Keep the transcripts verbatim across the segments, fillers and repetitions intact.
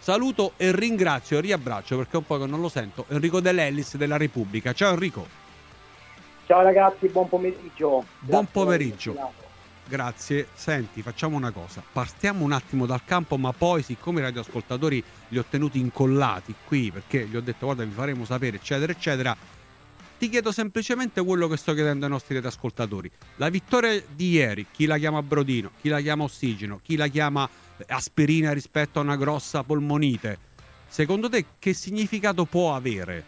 Saluto e ringrazio e riabbraccio, perché è un po' che non lo sento, Enrico De Lellis della Repubblica. Ciao Enrico. Ciao ragazzi, buon pomeriggio. Buon Grazie pomeriggio. Grazie. Senti, facciamo una cosa. Partiamo un attimo dal campo, ma poi, siccome i radioascoltatori li ho tenuti incollati qui, perché gli ho detto guarda vi faremo sapere, eccetera, eccetera, ti chiedo semplicemente quello che sto chiedendo ai nostri radioascoltatori. La vittoria di ieri, chi la chiama Brodino, chi la chiama ossigeno, chi la chiama aspirina rispetto a una grossa polmonite, secondo te che significato può avere?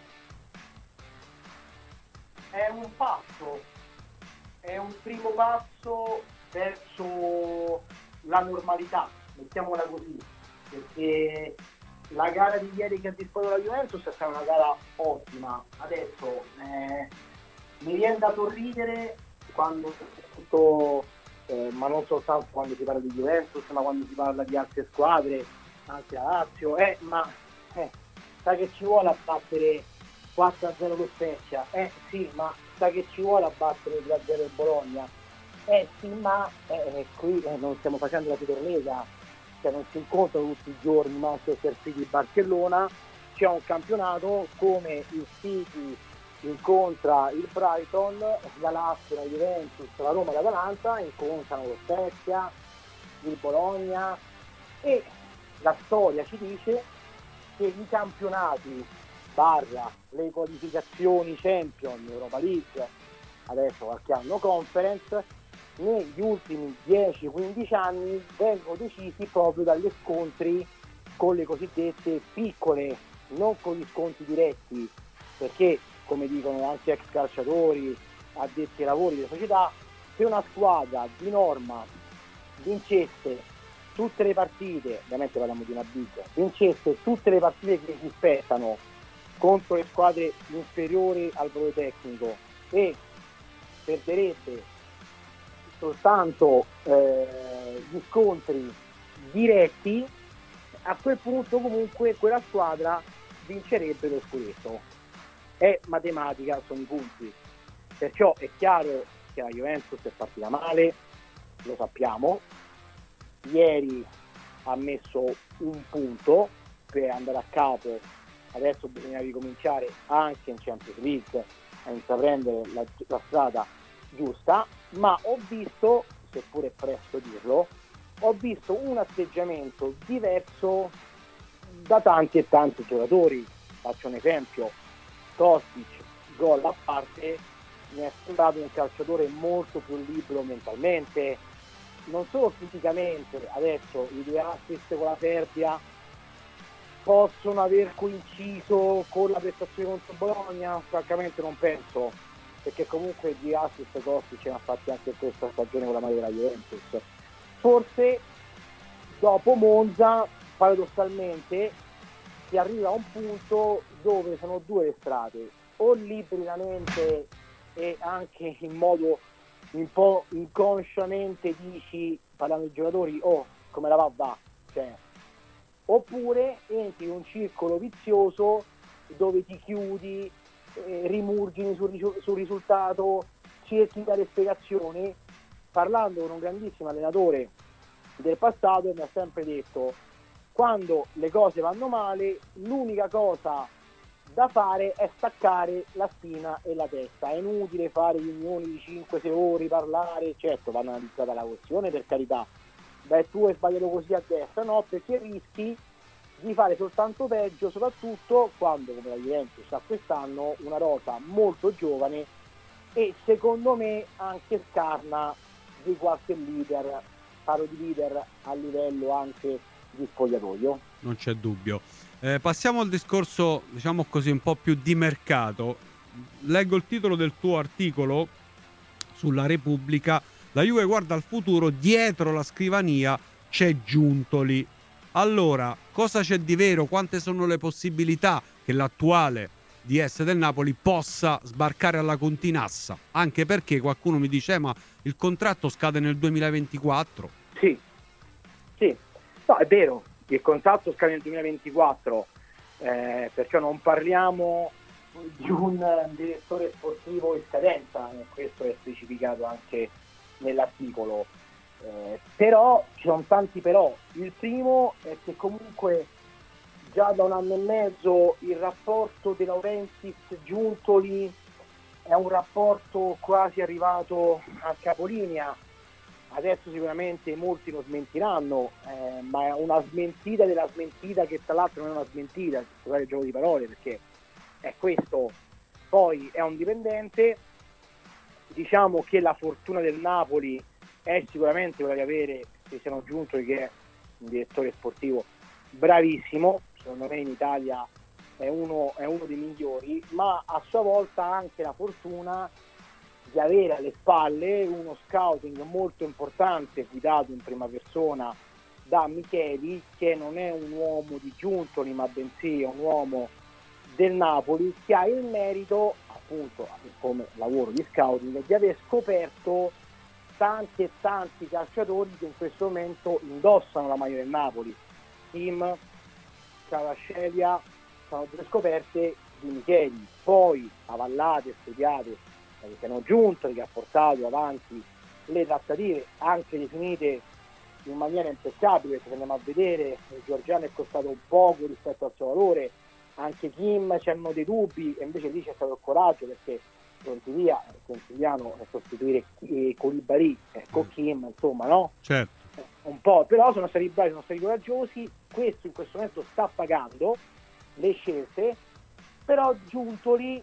È un passo, è un primo passo verso la normalità, mettiamola così, perché la gara di ieri che ha disposto la Juventus è stata una gara ottima. Adesso eh, mi viene da sorridere quando tutto, eh, ma non soltanto quando si parla di Juventus, ma quando si parla di altre squadre, anche la Lazio, eh, ma eh, sai che ci vuole a battere quattro a zero lo Spezia? Eh sì, ma sa che ci vuole a battere due a zero il Bologna? Eh sì, ma eh, qui eh, non stiamo facendo la Superlega, cioè non si incontrano tutti i giorni Manchester City e Barcellona, c'è un campionato come il City incontra il Brighton, la Lazio, la Juventus, la Roma e l'Atalanta incontrano lo Spezia, il Bologna, e la storia ci dice che i campionati barra le qualificazioni Champions, Europa League, adesso qualche anno Conference, negli ultimi dieci quindici anni vengono decisi proprio dagli scontri con le cosiddette piccole, non con gli scontri diretti, perché come dicono anche ex calciatori, addetti ai lavori delle società, se una squadra di norma vincesse tutte le partite, ovviamente parliamo di una big, vincesse tutte le partite che si aspettano contro le squadre inferiori al valore tecnico e perderebbe soltanto eh, gli scontri diretti, a quel punto comunque quella squadra vincerebbe lo scudetto. È matematica, sono i punti. Perciò è chiaro che la Juventus è partita male, lo sappiamo. Ieri ha messo un punto per andare a capo, adesso bisogna ricominciare anche in Champions League a intraprendere la, la strada giusta, ma ho visto, seppure è presto dirlo, ho visto un atteggiamento diverso da tanti e tanti giocatori. Faccio un esempio: Kostic, gol a parte, mi è sembrato un calciatore molto più libero mentalmente, non solo fisicamente. Adesso i due assist con la Serbia possono aver coinciso con la prestazione contro Bologna? Francamente non penso, perché comunque di assist Kostic ce ne ha fatti anche questa stagione con la maglia della Juventus. Forse dopo Monza, paradossalmente, si arriva a un punto dove sono due le strade: o liberi la mente e anche in modo un po' inconsciamente dici, parlando di giocatori, oh, come la va va, cioè, oppure entri in un circolo vizioso dove ti chiudi, eh, rimurgini sul, sul risultato, cerchi di dare spiegazioni. Parlando con un grandissimo allenatore del passato mi ha sempre detto: quando le cose vanno male l'unica cosa da fare è staccare la spina e la testa, è inutile fare riunioni di cinque sei ore, parlare, certo vanno analizzata la questione, per carità, beh tu hai sbagliato così a destra, no, perché rischi di fare soltanto peggio, soprattutto quando, come la Juventus ha quest'anno, una rosa molto giovane e secondo me anche scarna di qualche leader, parlo di leader a livello anche di spogliatoio. Non c'è dubbio. Eh, passiamo al discorso, diciamo così, un po' più di mercato. Leggo il titolo del tuo articolo sulla Repubblica: la Juve guarda al futuro, dietro la scrivania c'è Giuntoli. Allora, cosa c'è di vero? Quante sono le possibilità che l'attuale D S del Napoli possa sbarcare alla Continassa? Anche perché qualcuno mi dice, eh, ma il contratto scade nel duemilaventiquattro. Sì, sì, no, è vero, il contratto scade nel duemilaventiquattro, eh, perciò non parliamo di un direttore sportivo in scadenza, questo è specificato anche nell'articolo. Eh, però ci sono tanti però. Il primo è che comunque già da un anno e mezzo il rapporto De Laurentiis Giuntoli è un rapporto quasi arrivato a capolinea. Adesso sicuramente molti lo smentiranno, eh, ma è una smentita della smentita, che tra l'altro non è una smentita, scusate il gioco di parole, perché è questo. Poi è un dipendente, diciamo che la fortuna del Napoli è sicuramente quella di avere Cristiano Giuntoli, che è un direttore sportivo bravissimo, secondo me in Italia è uno, è uno dei migliori, ma a sua volta ha anche la fortuna di avere alle spalle uno scouting molto importante guidato in prima persona da Micheli, che non è un uomo di Giuntoli ma bensì è un uomo del Napoli, che ha il merito, appunto come lavoro di scouting, di aver scoperto tanti e tanti calciatori che in questo momento indossano la maglia del Napoli. Kim, Kvaratskhelia sono due scoperte di Micheli, poi avallate, studiate da Cristiano Giuntoli, che ha portato avanti le trattative anche definite in maniera impeccabile. Se andiamo a vedere, il Giorgiano è costato un poco rispetto al suo valore, anche Kim c'erano dei dubbi e invece lì c'è stato il coraggio, perché pronti via consigliano a sostituire eh, Koulibaly eh, con Kim, insomma, no? Certo. Un po', però sono stati bravi, sono stati coraggiosi. Questo in questo momento sta pagando le scelte, però Giuntoli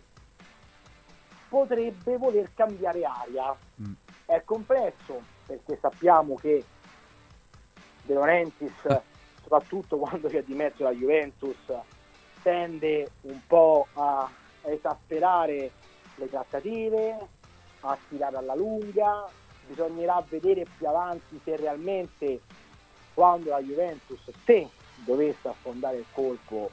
potrebbe voler cambiare aria. Mm. È complesso, perché sappiamo che De Laurentiis, soprattutto quando c'è di mezzo la Juventus, tende un po' a esasperare le trattative, a tirare alla lunga. Bisognerà vedere più avanti se realmente, quando la Juventus, se dovesse affondare il colpo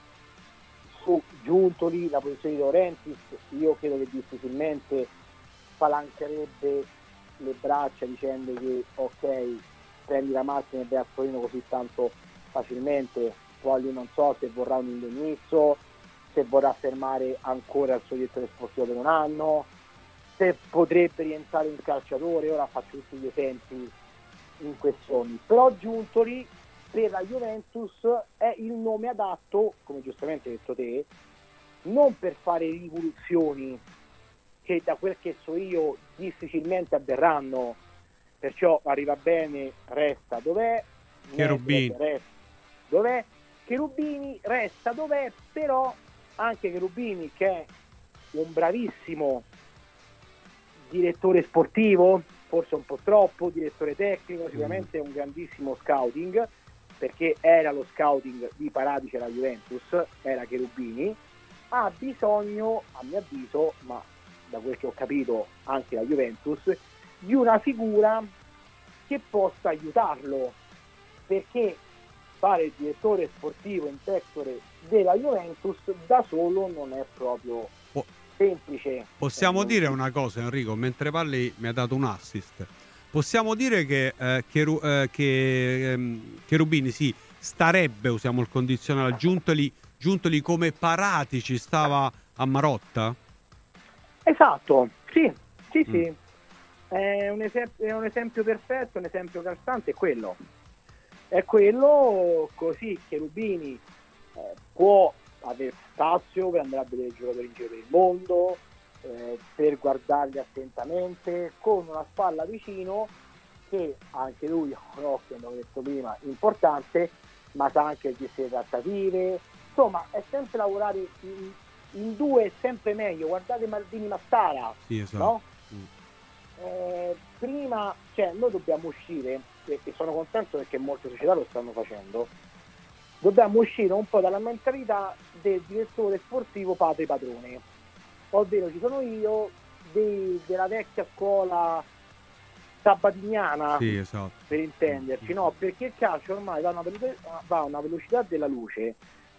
su Giuntoli, la posizione di De Laurentiis, io credo che difficilmente spalancherebbe le braccia dicendo che ok, prendi la macchina e vai a Torino così tanto facilmente. Poi lui non so se vorrà un indennizzo, se vorrà fermare ancora il suo direttore sportivo per un anno, se potrebbe rientrare un calciatore. Ora faccio tutti gli esempi in questioni, però Giuntoli per la Juventus è il nome adatto, come giustamente hai detto te, non per fare rivoluzioni che da quel che so io difficilmente avverranno, perciò arriva bene, resta dov'è, Cherubini resta dov'è, Cherubini resta dov'è, però anche Cherubini, che è un bravissimo direttore sportivo, forse un po' troppo, direttore tecnico, sicuramente un grandissimo scouting, perché era lo scouting di Paratici alla Juventus, era Cherubini, ha bisogno, a mio avviso, ma da quel che ho capito anche la Juventus, di una figura che possa aiutarlo, perché fare il direttore sportivo in settore della Juventus da solo non è proprio oh. semplice. Possiamo dire una cosa, Enrico, mentre parli mi ha dato un assist. Possiamo dire che, eh, Cheru- eh, che ehm, Cherubini sì, starebbe, usiamo il condizionale, Giuntoli, Giuntoli come Paratici stava a Marotta? Esatto, sì, sì, mm. sì. È un, esempio, è un esempio perfetto, un esempio calzante, è quello. È quello, così Cherubini eh, può avere spazio per andare a vedere i giocatori in giro per il mondo, eh, per guardarli attentamente, con una spalla vicino che anche lui ha un occhio, come ho detto prima, importante, ma sa anche gestire trattative. Insomma, è sempre lavorare in, in due, è sempre meglio. Guardate Maldini Massara, sì, esatto. no? Mm. Eh, prima, cioè noi dobbiamo uscire, e, e sono contento perché molte società lo stanno facendo, dobbiamo uscire un po' dalla mentalità del direttore sportivo padre padrone, ovvero ci sono io dei, della vecchia scuola sabatiniana, sì, esatto. per intenderci, no? Perché il calcio ormai va a una velocità, va a una velocità della luce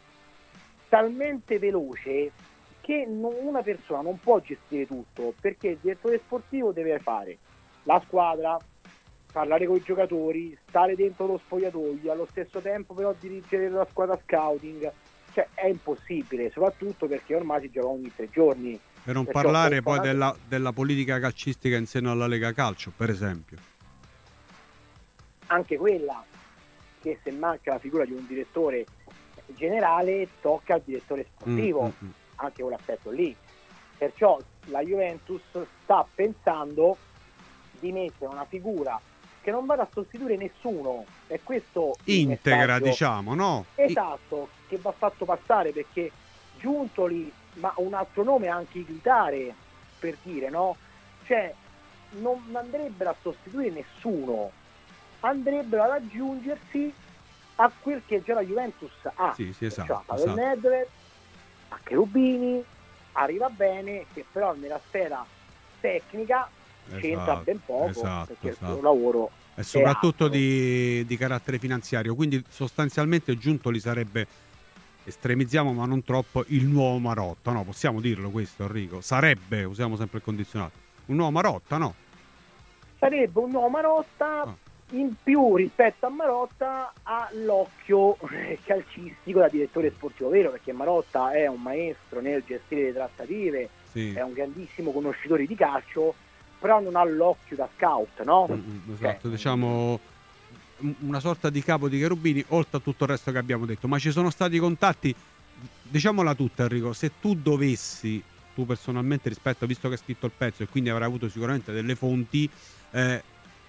talmente veloce che non, una persona non può gestire tutto, perché il direttore sportivo deve fare la squadra, parlare con i giocatori, stare dentro lo spogliatoio, allo stesso tempo però dirigere la squadra scouting. Cioè è impossibile, soprattutto perché ormai si gioca ogni tre giorni. Per non Perciò parlare poi una... della, della politica calcistica in seno alla Lega Calcio, per esempio. Anche quella, che se manca la figura di un direttore generale tocca al direttore sportivo, Mm, mm, mm. anche quell'aspetto lì. Perciò la Juventus sta pensando di mettere una figura che non vada a sostituire nessuno, e questo il Integra, messaggio. diciamo, no? Esatto, che va fatto passare, perché Giuntoli, ma un altro nome anche Iglitare, per dire, no? Cioè non andrebbero a sostituire nessuno, andrebbero ad aggiungersi a quel che già la Juventus ha. Sì, sì, esatto, Cioè, a Pavel esatto. Nedved, a Cherubini, arriva bene, che però nella sfera tecnica c'entra Esatto, ben poco, esatto, perché esatto. il suo lavoro E soprattutto altro. di, di carattere finanziario, quindi sostanzialmente Giuntoli sarebbe, estremizziamo ma non troppo, il nuovo Marotta, no? Possiamo dirlo questo, Enrico? Sarebbe, usiamo sempre il condizionato, un nuovo Marotta, no? Sarebbe un nuovo Marotta, Ah. in più rispetto a Marotta ha l'occhio calcistico da direttore sportivo vero, perché Marotta è un maestro nel gestire le trattative, Sì. è un grandissimo conoscitore di calcio, però non ha l'occhio da scout, no? Mm, mm, esatto, Cioè, diciamo un- una sorta di capo di Cherubini, oltre a tutto il resto che abbiamo detto. Ma ci sono stati contatti, diciamola tutta, Enrico, se tu dovessi, tu personalmente, rispetto, visto che hai scritto il pezzo e quindi avrai avuto sicuramente delle fonti, eh,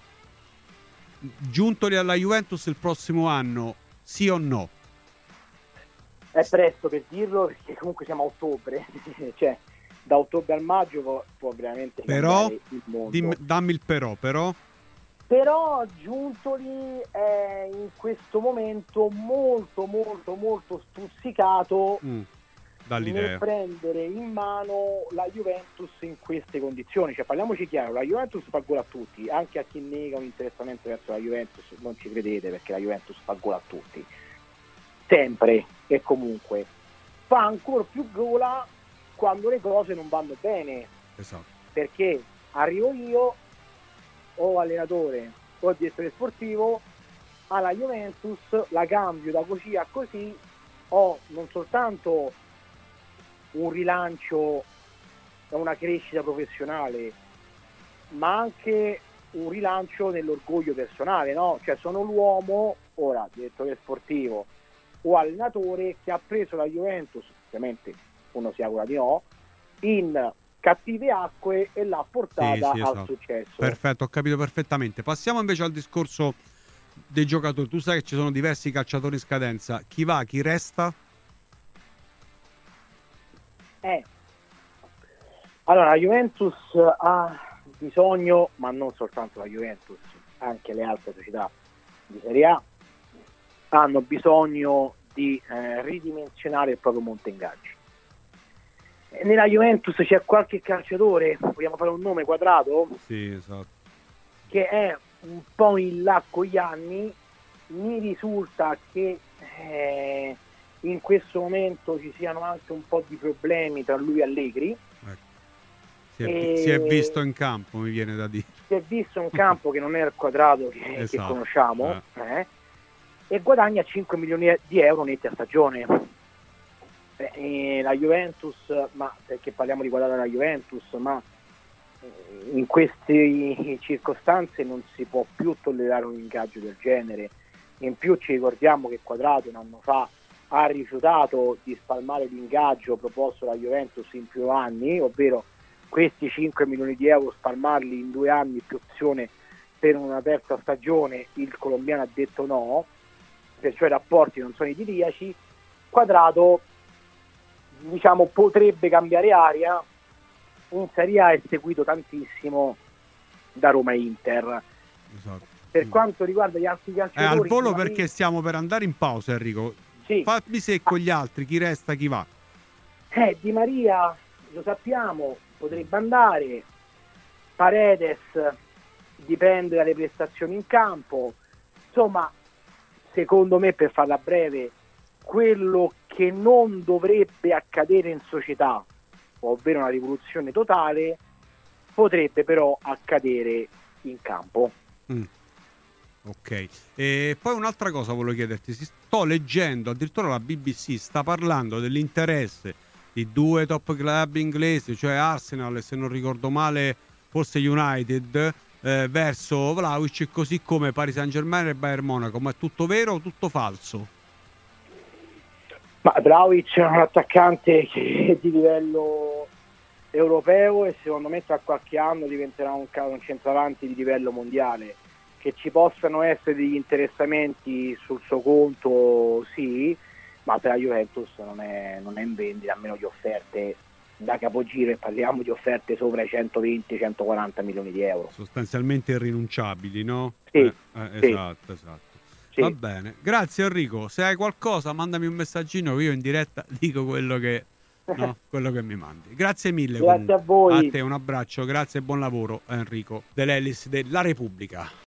Giuntoli alla Juventus il prossimo anno, sì o no? è presto per dirlo, perché comunque siamo a ottobre, cioè da ottobre al maggio può, può veramente Però, cambiare il mondo. dimmi- dammi il però, però. Però Giuntoli è in questo momento molto molto molto stuzzicato Mm, nel dall'idea. prendere in mano la Juventus in queste condizioni. Cioè, parliamoci chiaro, la Juventus fa gol a tutti, anche a chi nega un interessamento verso la Juventus non ci credete, perché la Juventus fa gol a tutti, sempre e comunque. Fa ancora più gola quando le cose non vanno bene, Esatto. perché arrivo io o allenatore o direttore sportivo alla Juventus, la cambio da così a così, ho non soltanto un rilancio e una crescita professionale, ma anche un rilancio nell'orgoglio personale, no? Cioè sono l'uomo, ora direttore sportivo o allenatore, che ha preso la Juventus, ovviamente uno si augura di no, in cattive acque e l'ha portata Sì, sì, al esatto. successo. Perfetto, ho capito perfettamente. Passiamo invece al discorso dei giocatori. Tu sai che ci sono diversi calciatori in scadenza. Chi va, chi resta? Eh. Allora, la Juventus ha bisogno, ma non soltanto la Juventus, anche le altre società di Serie A hanno bisogno di eh, ridimensionare il proprio monte ingaggi. E nella Juventus c'è qualche calciatore, vogliamo fare un nome quadrato, Sì, esatto. che è un po' in là con gli anni. Mi risulta che eh, in questo momento ci siano anche un po' di problemi tra lui e Allegri. Ecco. Si, è, E- si è visto in campo, mi viene da dire. Si è visto un campo che non è il quadrato che, che Esatto. conosciamo, eh, e guadagna cinque milioni di euro netti a stagione. Beh, e la Juventus, ma perché parliamo di guadagnare la Juventus, ma eh, in queste circostanze non si può più tollerare un ingaggio del genere. In più ci ricordiamo che Quadrato un anno fa ha rifiutato di spalmare l'ingaggio proposto dalla Juventus in più anni, ovvero questi cinque milioni di euro spalmarli in due anni più opzione per una terza stagione. Il colombiano ha detto no, perciò i rapporti non sono idilliaci. Quadrato, diciamo, potrebbe cambiare aria. In Serie A è seguito tantissimo da Roma e Inter. Esatto. Per Mm. quanto riguarda gli altri Eh, calciatori, al volo, Di Maria- perché stiamo per andare in pausa, Enrico. sì. Fammi secco gli altri, chi resta, chi va. Eh, Di Maria, lo sappiamo, potrebbe andare. Paredes dipende dalle prestazioni in campo. Insomma, secondo me, per farla breve, quello che non dovrebbe accadere in società, ovvero una rivoluzione totale, potrebbe però accadere in campo. Mm. Ok. E poi un'altra cosa volevo chiederti. Si sto leggendo, addirittura la B B C sta parlando dell'interesse di due top club inglesi, cioè Arsenal e, se non ricordo male, forse United, eh, verso Vlahovic, così come Paris Saint Germain e Bayern Monaco. Ma è tutto vero o tutto falso? Ma Vlahovic è un attaccante che è di livello europeo e secondo me tra qualche anno diventerà un, un centravanti di livello mondiale. Che ci possano essere degli interessamenti sul suo conto, sì, ma per la Juventus non è, non è in vendita, almeno di offerte da capogiro, e parliamo di offerte sopra i centoventi centoquaranta milioni di euro. Sostanzialmente irrinunciabili, no? Sì, eh, eh, sì. Esatto, esatto. Sì. Va bene, grazie Enrico. Se hai qualcosa, mandami un messaggino, io in diretta dico quello che, no, quello che mi mandi. Grazie mille. Grazie comunque. a voi. A te un abbraccio, grazie e buon lavoro Enrico Dell'Ellis della Repubblica.